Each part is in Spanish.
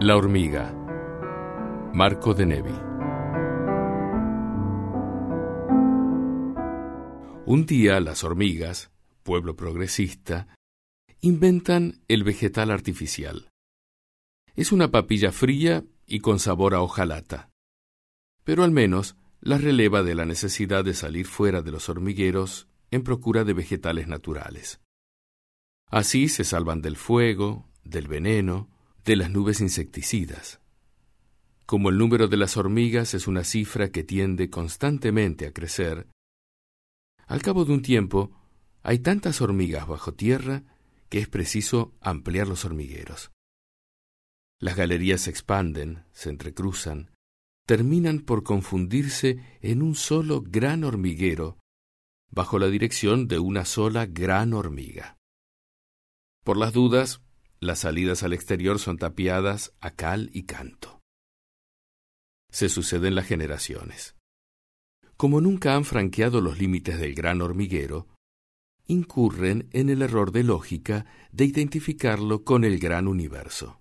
La hormiga. Marco de Nevi. Un día las hormigas, pueblo progresista, inventan el vegetal artificial. Es una papilla fría y con sabor a hojalata, pero al menos las releva de la necesidad de salir fuera de los hormigueros en procura de vegetales naturales. Así se salvan del fuego, del veneno, de las nubes insecticidas. Como el número de las hormigas es una cifra que tiende constantemente a crecer, al cabo de un tiempo hay tantas hormigas bajo tierra que es preciso ampliar los hormigueros. Las galerías se expanden, se entrecruzan, terminan por confundirse en un solo gran hormiguero, bajo la dirección de una sola gran hormiga. Por las dudas, las salidas al exterior son tapiadas a cal y canto. Se suceden las generaciones. Como nunca han franqueado los límites del gran hormiguero, incurren en el error de lógica de identificarlo con el gran universo.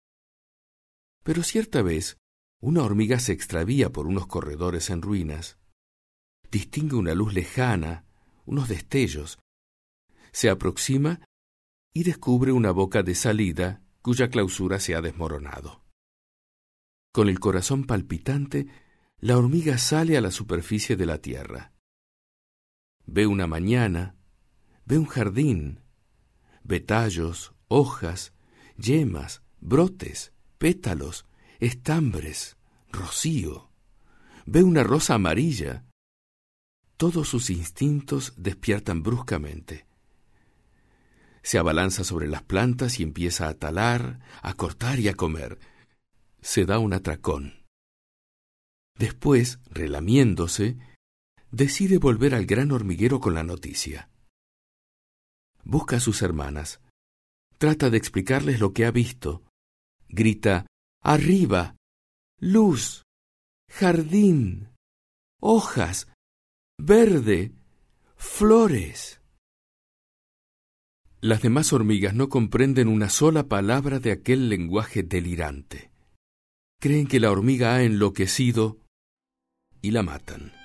Pero cierta vez, una hormiga se extravía por unos corredores en ruinas, distingue una luz lejana, unos destellos, se aproxima y descubre una boca de salida cuya clausura se ha desmoronado. Con el corazón palpitante, la hormiga sale a la superficie de la tierra. Ve una mañana, ve un jardín, ve tallos, hojas, yemas, brotes, pétalos, estambres, rocío. Ve una rosa amarilla. Todos sus instintos despiertan bruscamente. Se abalanza sobre las plantas y empieza a talar, a cortar y a comer. Se da un atracón. Después, relamiéndose, decide volver al gran hormiguero con la noticia. Busca a sus hermanas. Trata de explicarles lo que ha visto. Grita: ¡arriba! ¡Luz! ¡Jardín! ¡Hojas! ¡Verde! ¡Flores! Las demás hormigas no comprenden una sola palabra de aquel lenguaje delirante. Creen que la hormiga ha enloquecido y la matan.